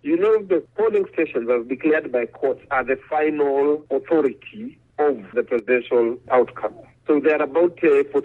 You know, the polling stations, as declared by courts, are the final authority of the presidential outcome. So there are about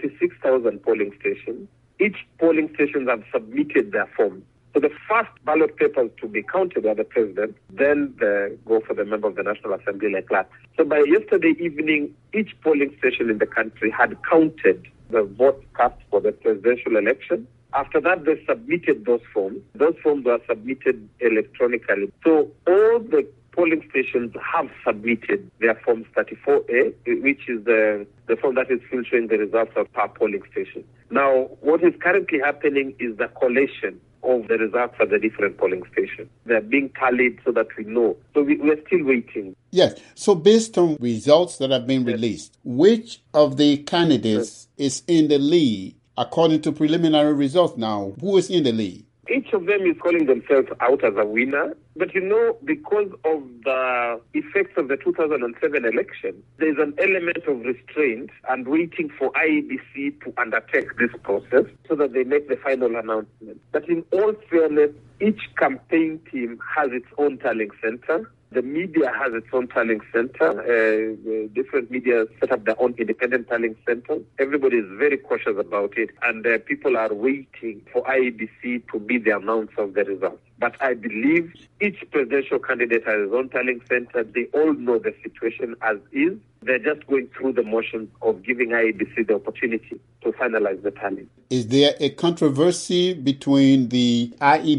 46,000 polling stations. Each polling station have submitted their forms. So the first ballot papers to be counted by the president, then they go for the member of the National Assembly like that. So by yesterday evening, each polling station in the country had counted the votes cast for the presidential election. After that, they submitted those forms. Those forms were submitted electronically. So all the polling stations have submitted their Forms 34A, which is the form that is filtering the results of per polling station. Now, what is currently happening is the collation of the results at the different polling stations. They're being tallied so that we know. So we're still waiting. Yes. So based on results that have been released, which of the candidates is in the lead according to preliminary results now? Who is in the lead? Each of them is calling themselves out as a winner. But you know, because of the effects of the 2007 election, there's an element of restraint and waiting for IEBC to undertake this process so that they make the final announcement. But in all fairness, each campaign team has its own tallying center. The media has its own tallying center. Different media set up their own independent tallying center. Everybody is very cautious about it, and people are waiting for IEBC to be the announcer of the results. But I believe each presidential candidate has his own tallying center. They all know the situation as is. They're just going through the motions of giving IEBC the opportunity to finalize the tally. Is there a controversy between the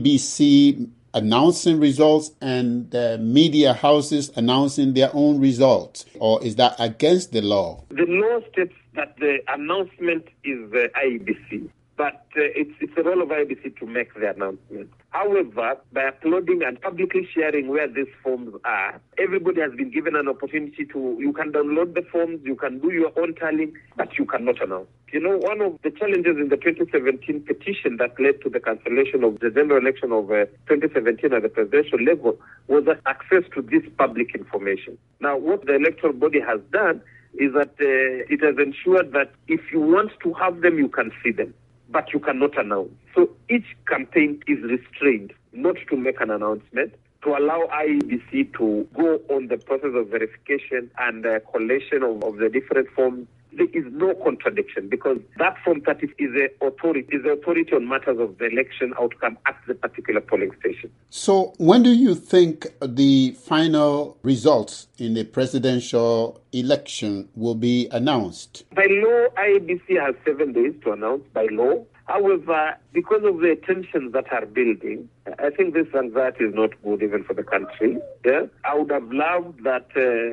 IEBC announcing results and the media houses announcing their own results, or is that against the law? The law states that the announcement is the IEBC, but it's the role of IEBC to make the announcement. However, by uploading and publicly sharing where these forms are, everybody has been given an opportunity you can download the forms, you can do your own tallying, but you cannot announce. You know, one of the challenges in the 2017 petition that led to the cancellation of the general election of 2017 at the presidential level was that access to this public information. Now, what the electoral body has done is that it has ensured that if you want to have them, you can see them, but you cannot announce. So each campaign is restrained not to make an announcement, to allow IEBC to go on the process of verification and collation of the different forms. There is no contradiction because that Form 30 is the authority on matters of the election outcome at the particular polling station. So when do you think the final results in the presidential election will be announced? By law, IEBC has 7 days to announce by law. However, because of the tensions that are building, I think this anxiety is not good even for the country. Yeah? I would have loved that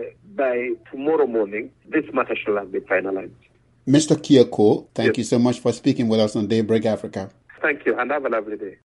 by tomorrow morning, this matter should have been finalized. Mr. Kioko, thank you so much for speaking with us on Daybreak Africa. Thank you, and have a lovely day.